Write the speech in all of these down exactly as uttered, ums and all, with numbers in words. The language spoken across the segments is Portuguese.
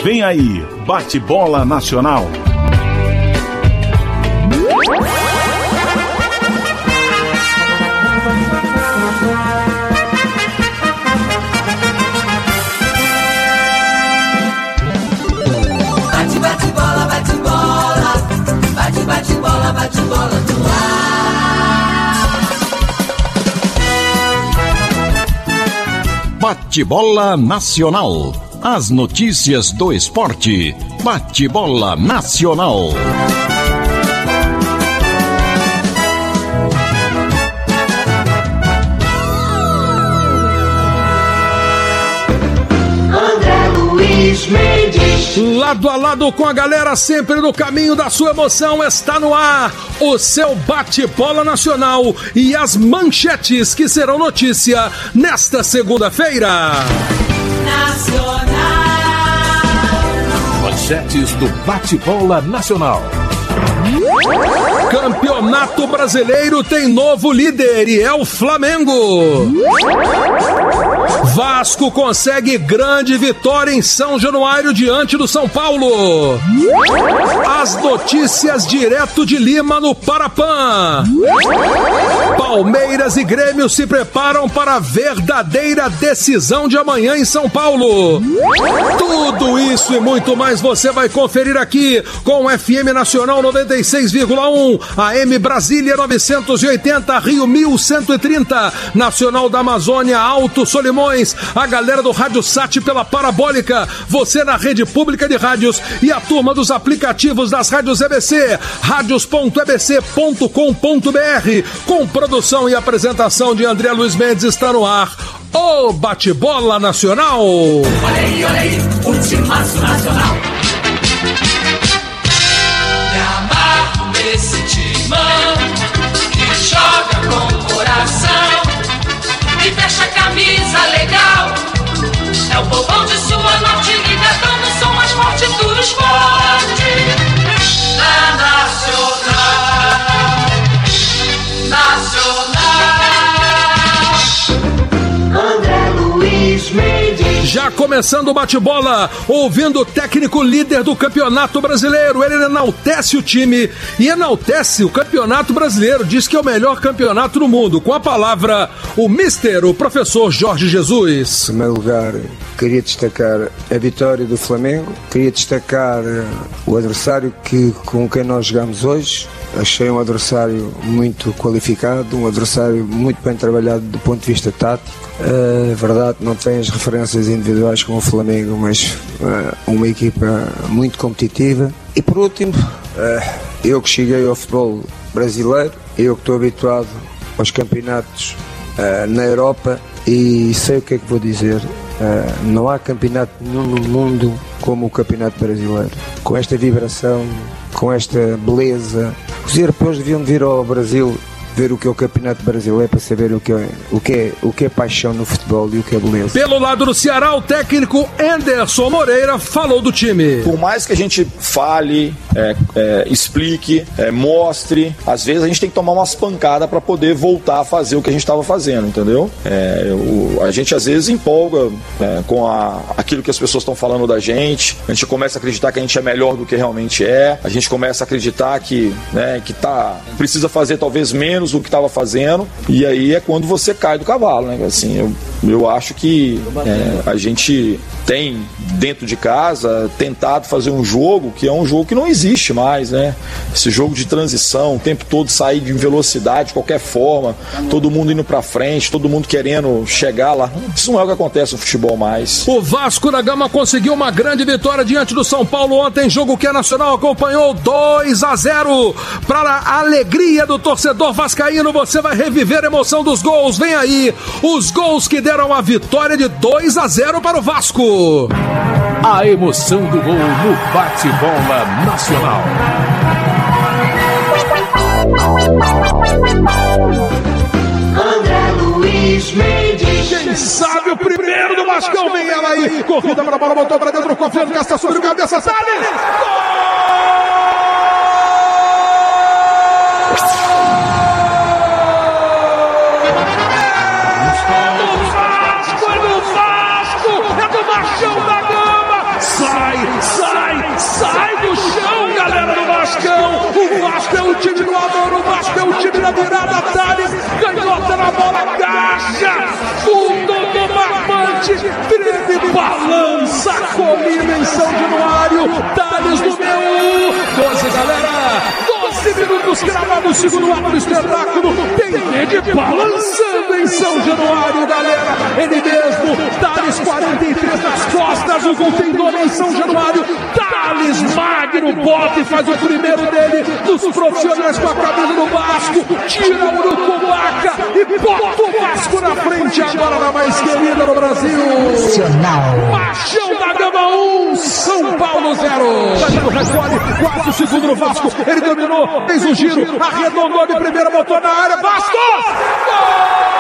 Vem aí, Bate-Bola Nacional. Bate, bate, bola, bate, bola. Bate, bate, bola, bate, bola no ar. Bate-Bola Nacional. As notícias do esporte. Bate-Bola Nacional. André Luiz Mendes. Lado a lado com a galera, sempre no caminho da sua emoção, está no ar o seu Bate-Bola Nacional e as manchetes que serão notícia nesta segunda-feira. Nacional. Manchetes do Bate-Bola Nacional. Campeonato Brasileiro tem novo líder e é o Flamengo. Vasco consegue grande vitória em São Januário diante do São Paulo. As notícias direto de Lima no Parapã. Palmeiras e Grêmio se preparam para a verdadeira decisão de amanhã em São Paulo. Tudo isso e muito mais você vai conferir aqui com o F M Nacional noventa e seis vírgula um, A M Brasília novecentos e oitenta, Rio mil cento e trinta, Nacional da Amazônia, Alto Solimões, a galera do Rádio Sat pela Parabólica, você na rede pública de rádios e a turma dos aplicativos das rádios E B C, radios ponto e b c ponto com ponto b r, com produção e apresentação de André Luiz Mendes. Está no ar o Bate-Bola Nacional. Olha aí, olha aí, o timaço nacional. Me amarro nesse timão que joga com coração e fecha a camisa legal. É o povão de sua norte libertando o som mais forte do esporte. É nacional, nacional. André Luiz Mendes. Já começando o bate-bola, ouvindo o técnico líder do Campeonato Brasileiro. Ele enaltece o time e enaltece o Campeonato Brasileiro. Diz que é o melhor campeonato do mundo. Com a palavra, o mister, o professor Jorge Jesus. Em primeiro lugar, queria destacar a vitória do Flamengo. Queria destacar o adversário que, com quem nós jogamos hoje. Achei um adversário muito qualificado, um adversário muito bem trabalhado do ponto de vista tático. É verdade, não tem as referências individuais como o Flamengo, mas é uma equipa muito competitiva. E por último, é, eu que cheguei ao futebol brasileiro, eu que estou habituado aos campeonatos é, na Europa e sei o que é que vou dizer. É, não há campeonato nenhum no mundo como o campeonato brasileiro. Com esta vibração, com esta beleza. Os europeus deviam vir ao Brasil ver o que é o campeonato brasileiro para saber o que é, o que é, o que é paixão no futebol e o que é beleza. Pelo lado do Ceará, o técnico Anderson Moreira falou do time. Por mais que a gente fale, é, é, explique, é, mostre, às vezes a gente tem que tomar umas pancadas para poder voltar a fazer o que a gente estava fazendo, entendeu? É, o, a gente às vezes empolga é, com a, aquilo que as pessoas estão falando da gente, a gente começa a acreditar que a gente é melhor do que realmente é, a gente começa a acreditar que, né, que tá, precisa fazer talvez menos do que estava fazendo, e aí é quando você cai do cavalo, né? Assim, eu, eu acho que é, a gente tem dentro de casa tentado fazer um jogo que é um jogo que não existe mais, né? Esse jogo de transição, o tempo todo sair de velocidade de qualquer forma, todo mundo indo pra frente, todo mundo querendo chegar lá. Isso não é o que acontece no futebol mais. O Vasco da Gama conseguiu uma grande vitória diante do São Paulo ontem, jogo que a Nacional acompanhou dois a zero. Para a alegria do torcedor vascaíno, você vai reviver a emoção dos gols. Vem aí os gols que deram a vitória de dois a zero para o Vasco. A emoção do gol no Bate-Bola Nacional. André Luiz Mendes. Quem sabe o primeiro do Vascão, vem ela aí. Corrida para a bola, botou para dentro, confiando que essa sobre o cabeça, sai! bola agacha, fundo do barbante, treme, balança a colina em São Januário, Thales do meu, doze galera, doze minutos cravados, segundo ato do espetáculo, tem rede balançando em São Januário, galera, ele mesmo, Thales quarenta e três nas costas, o gol tem dono em São Januário, Thales Magno bota e faz o primeiro dele dos profissionais com a camisa do Vasco, tira o Urucubaca e bota o Vasco na frente agora na mais querida do Brasil. Machão da Gama um, São Paulo zero. Saiu recolhe, quarto segundo no Vasco, ele dominou, fez o giro, arredondou de primeira, botou na área, Vasco! Gol!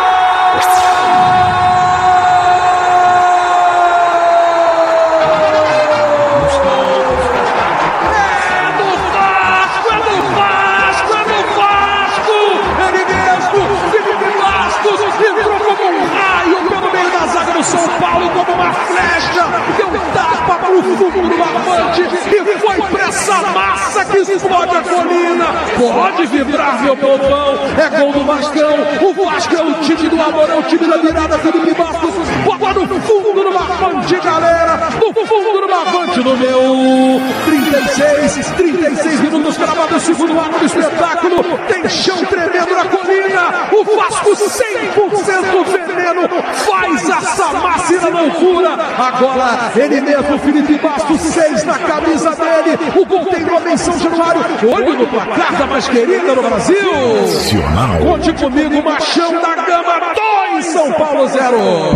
São Paulo como uma flecha, deu tapa para o fundo do barbante e foi para essa massa que explode a colina. Pode vibrar, meu povão, é gol do Vascão. O Vasco é o time do amor, é o time da virada. Felipe Bastos bota no fundo do barbante, galera, no fundo do barbante no meu trinta e seis, trinta e seis minutos cravados, segundo ato do espetáculo. Tem chão tremendo na colina. O Vasco cem por cento veneno faz essa massa na loucura. Agora ele mesmo, Felipe Bastos, seis na camisa dele. O gol tem nome em São Januário. Olho no placar da mais querida no Brasil. Nacional. Conte comigo, Machão da Gama dois, São Paulo zero.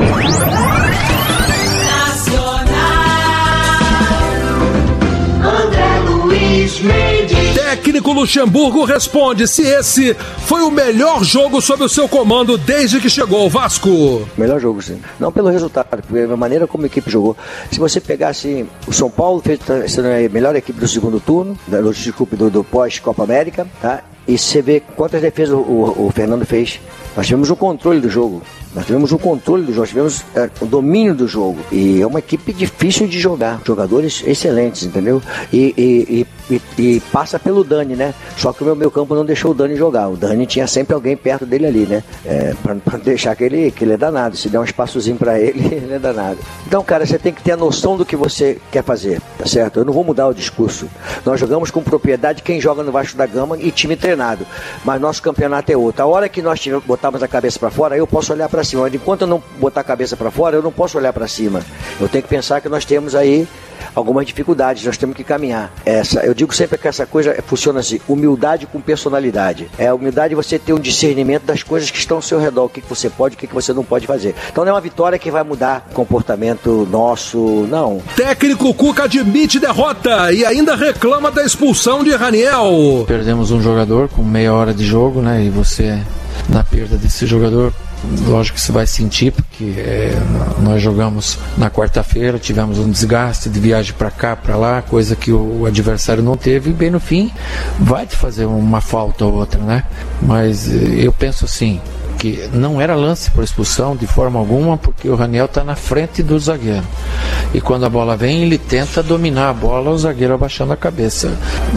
André Luiz Mendes. Técnico Luxemburgo responde se esse foi o melhor jogo sob o seu comando desde que chegou ao Vasco. Melhor jogo, sim. Não pelo resultado, pela maneira como a equipe jogou. Se você pegasse o São Paulo, fez a melhor equipe do segundo turno, do, desculpe, do, do pós-Copa América, tá? E você vê quantas defesas o, o, o Fernando fez. Nós tivemos o controle do jogo. Nós tivemos o controle do jogo, nós tivemos é, o domínio do jogo. E é uma equipe difícil de jogar. Jogadores excelentes, entendeu? E, e, e, e, e passa pelo Dani, né? Só que o meu meio campo não deixou o Dani jogar. O Dani tinha sempre alguém perto dele ali, né? É, pra, pra deixar que ele, que ele é danado. Se der um espaçozinho pra ele, ele é danado. Então, cara, você tem que ter a noção do que você quer fazer, tá certo? Eu não vou mudar o discurso. Nós jogamos com propriedade quem joga no Vasco da Gama e time treinado. Mas nosso campeonato é outro. A hora que nós botarmos a cabeça pra fora, eu posso olhar pra cima. Enquanto eu não botar a cabeça para fora, eu não posso olhar para cima. Eu tenho que pensar que nós temos aí algumas dificuldades, nós temos que caminhar. Essa, eu digo sempre que essa coisa funciona assim, humildade com personalidade. É a humildade você ter um discernimento das coisas que estão ao seu redor, o que, que você pode, o que, que você não pode fazer. Então não é uma vitória que vai mudar o comportamento nosso, não. Técnico Cuca admite derrota e ainda reclama da expulsão de Raniel. Perdemos um jogador com meia hora de jogo, né? E você, na perda desse jogador, lógico que você vai sentir, porque é, nós jogamos na quarta-feira, tivemos um desgaste de viagem para cá, para lá, coisa que o, o adversário não teve, e bem no fim vai te fazer uma falta ou outra, né? Mas eu penso assim, que não era lance por expulsão de forma alguma, porque o Raniel está na frente do zagueiro. E quando a bola vem, ele tenta dominar a bola, o zagueiro abaixando a cabeça.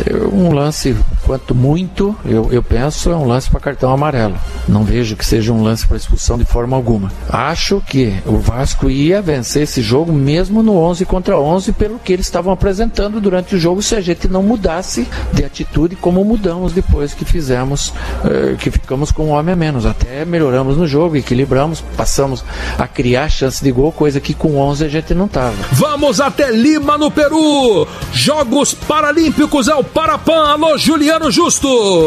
Um lance, quanto muito, eu, eu penso, é um lance para cartão amarelo. Não vejo que seja um lance por expulsão de forma alguma. Acho que o Vasco ia vencer esse jogo mesmo no onze contra onze, pelo que eles estavam apresentando durante o jogo, se a gente não mudasse de atitude como mudamos depois que fizemos, eh, que ficamos com um homem a menos. Até melhoramos no jogo, equilibramos, passamos a criar chance de gol, coisa que com onze a gente não estava. Vamos até Lima, no Peru. Jogos Paralímpicos é o Parapan. Alô, Juliano Justo.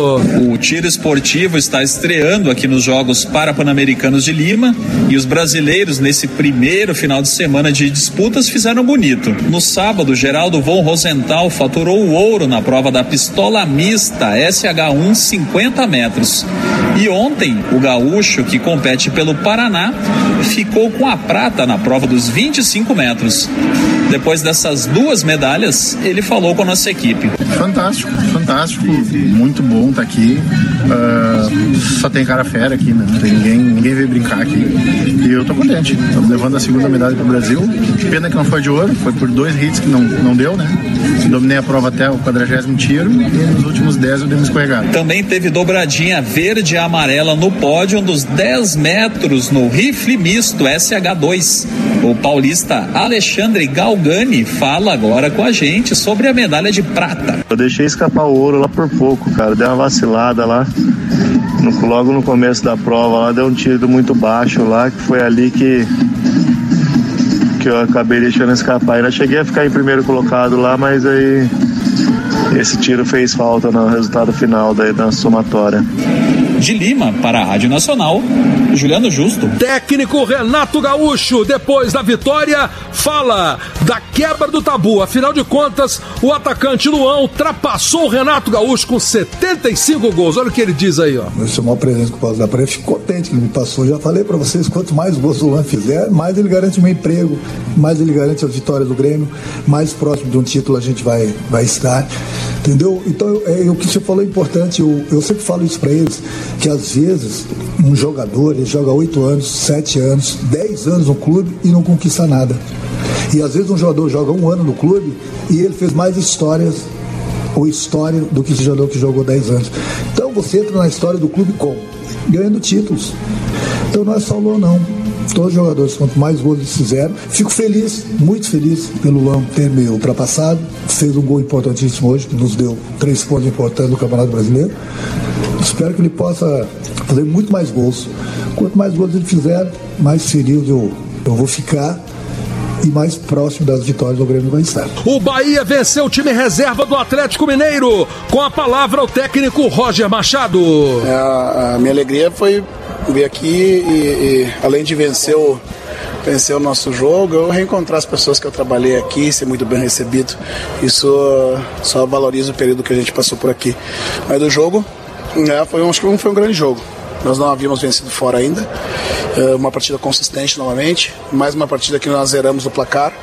O tiro esportivo está estreando aqui nos Jogos Parapan-Americanos de Lima e os brasileiros, nesse primeiro final de semana de disputas, fizeram bonito. No sábado, Geraldo von Rosenthal faturou o ouro na prova da pistola mista S H um cinquenta metros. E ontem, o gaúcho, que compete pelo Paraná, ficou com a prata na prova dos vinte e cinco metros. Depois dessas duas medalhas, ele falou com a nossa equipe. Fantástico, fantástico, muito bom estar aqui. Uh, só tem cara fera aqui, né? Não tem ninguém, ninguém veio brincar aqui. E eu tô contente. Estamos levando a segunda medalha pro Brasil. Pena que não foi de ouro, foi por dois hits que não, não deu, né? Dominei a prova até o quadragésimo tiro e nos últimos dez eu dei uma escorregada. Também teve dobradinha verde e amarela no pódio dos dez metros no rifle misto S H dois. O paulista Alexandre Galgani fala agora com a gente sobre a medalha de prata. Eu deixei escapar o ouro lá por pouco, cara. Dei uma vacilada lá. No, logo no começo da prova lá, deu um tiro muito baixo lá, que foi ali que que eu acabei deixando escapar. Ainda cheguei a ficar em primeiro colocado lá, mas aí esse tiro fez falta no resultado final da, da somatória. De Lima, para a Rádio Nacional, Juliano Justo. Técnico Renato Gaúcho, depois da vitória, fala da quebra do tabu. Afinal de contas, o atacante Luan ultrapassou o Renato Gaúcho com setenta e cinco gols. Olha o que ele diz aí, ó. Eu sou o maior presente que eu posso dar para ele. Fico contente que ele me passou. Já falei para vocês, quanto mais gols o Luan fizer, mais ele garante o meu emprego, mais ele garante a vitória do Grêmio, mais próximo de um título a gente vai, vai estar. Entendeu? Então, é, o que você falou é importante. Eu, eu sempre falo isso para eles, que às vezes um jogador, ele joga oito anos, sete anos, dez anos no clube e não conquista nada. E às vezes um jogador joga um ano no clube e ele fez mais histórias ou história do que esse jogador que jogou dez anos. Então você entra na história do clube como? Ganhando títulos. Então não é só o Luan, não. Todos os jogadores, quanto mais gols eles fizeram, fico feliz, muito feliz pelo Luan ter me ultrapassado. Fez um gol importantíssimo hoje, que nos deu três pontos importantes no Campeonato Brasileiro. Espero que ele possa fazer muito mais gols. Quanto mais gols ele fizer, mais feliz eu, eu vou ficar e mais próximo das vitórias do Grêmio vai estar. O Bahia venceu o time reserva do Atlético Mineiro. Com a palavra o técnico Roger Machado. É, a minha alegria foi vir aqui e, e além de vencer o, vencer o nosso jogo, eu reencontrar as pessoas que eu trabalhei aqui, ser muito bem recebido. Isso só valoriza o período que a gente passou por aqui. Mas do jogo, é, foi, acho que foi um grande jogo. Nós não havíamos vencido fora ainda. Uma partida consistente novamente, mais uma partida que nós zeramos o placar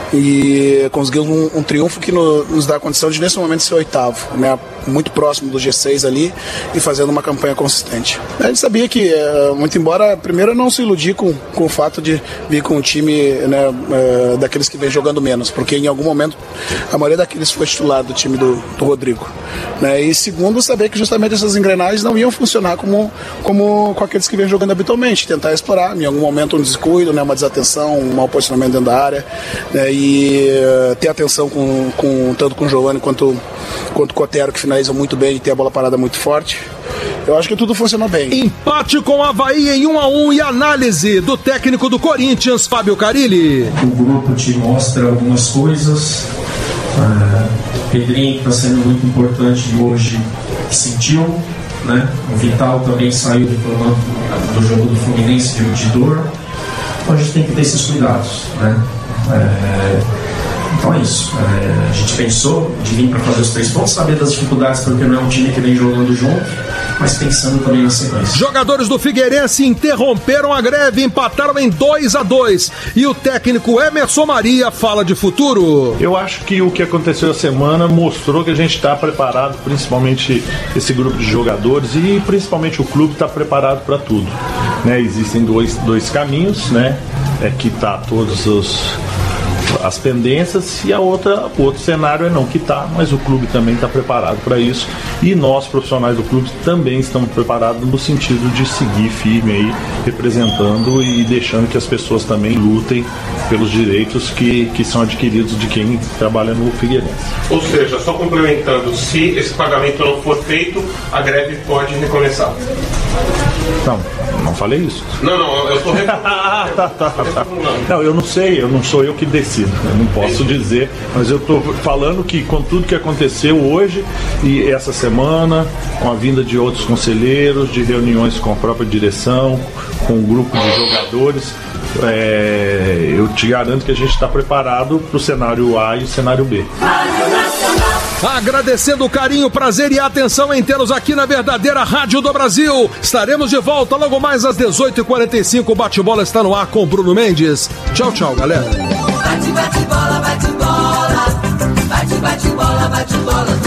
e conseguimos um, um triunfo que no, nos dá a condição de nesse momento ser oitavo, né? Muito próximo do G seis ali e fazendo uma campanha consistente. A gente sabia que, muito embora, primeiro eu não se iludir com, com o fato de vir com um time, né, daqueles que vem jogando menos, porque em algum momento a maioria daqueles foi titular do time do, do Rodrigo, né? E segundo, saber que justamente essas engrenagens não iam funcionar como, como com aqueles que vem jogando habitualmente, tentar explorar em algum momento um descuido, né, uma desatenção, um mau posicionamento dentro da área, né, e uh, ter atenção com, com, tanto com o Giovani quanto, quanto com o Otero, que finaliza muito bem e tem a bola parada muito forte. Eu acho que tudo funcionou bem. Empate com o Avaí em um a um e análise do técnico do Corinthians, Fábio Carilli. O grupo te mostra algumas coisas. Uh, Pedrinho, que está sendo muito importante hoje, sentiu, né? O Vital também saiu reclamando do jogo do Fluminense de, de dor. Então a gente tem que ter esses cuidados, né? É, então é isso. É, a gente pensou de vir para fazer os três pontos, saber das dificuldades, porque não é um time que vem jogando junto, mas pensando também na sequência. Jogadores do Figueirense interromperam a greve, empataram em dois a dois e o técnico Emerson Maria fala de futuro. Eu acho que o que aconteceu essa semana mostrou que a gente está preparado, principalmente esse grupo de jogadores e principalmente o clube está preparado para tudo, né? Existem dois, dois caminhos, né? É quitar todos os as pendências e a outra, o outro cenário é não quitar, mas o clube também está preparado para isso e nós profissionais do clube também estamos preparados no sentido de seguir firme aí, representando e deixando que as pessoas também lutem pelos direitos que, que são adquiridos de quem trabalha no Figueirense. Ou seja, só complementando, se esse pagamento não for feito, a greve pode recomeçar. Não, não falei isso. Não, não, eu estou ah, tá, tá, tá. Não, eu não sei, eu não sou eu que decido, eu não posso dizer, mas eu estou falando que com tudo que aconteceu hoje e essa semana, com a vinda de outros conselheiros, de reuniões com a própria direção, com um grupo de jogadores, é, eu te garanto que a gente está preparado para o cenário A e o cenário B. Agradecendo o carinho, prazer e a atenção em tê-los aqui na verdadeira Rádio do Brasil. Estaremos de volta logo mais às dezoito e quarenta e cinco. O bate-bola está no ar com o Bruno Mendes. Tchau, tchau, galera. Bate, bate bola, bate bola. Bate, bate bola, bate bola.